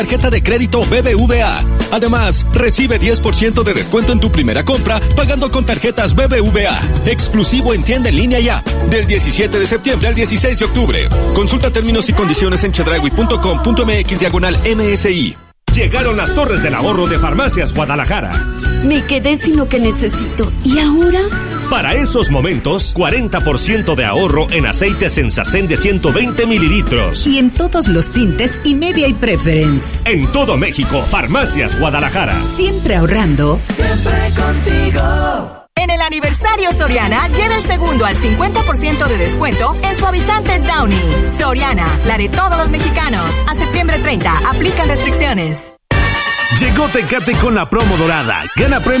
Tarjeta de crédito BBVA. Además, recibe 10% de descuento en tu primera compra pagando con tarjetas BBVA. Exclusivo en tienda en línea y app. Del 17 de septiembre al 16 de octubre. Consulta términos y condiciones en chedraui.com.mx/MSI. Llegaron las torres del ahorro de Farmacias Guadalajara. Me quedé sin lo que necesito. ¿Y ahora? Para esos momentos, 40% de ahorro en aceite Sensacén de 120 mililitros. Y en todos los tintes y media y preference. En todo México, Farmacias Guadalajara. Siempre ahorrando. Siempre contigo. En el aniversario Soriana, lleva el segundo al 50% de descuento en suavizantes Downy. Soriana, la de todos los mexicanos. A septiembre 30, aplican restricciones. Llegó Tecate con la promo dorada. Gana premios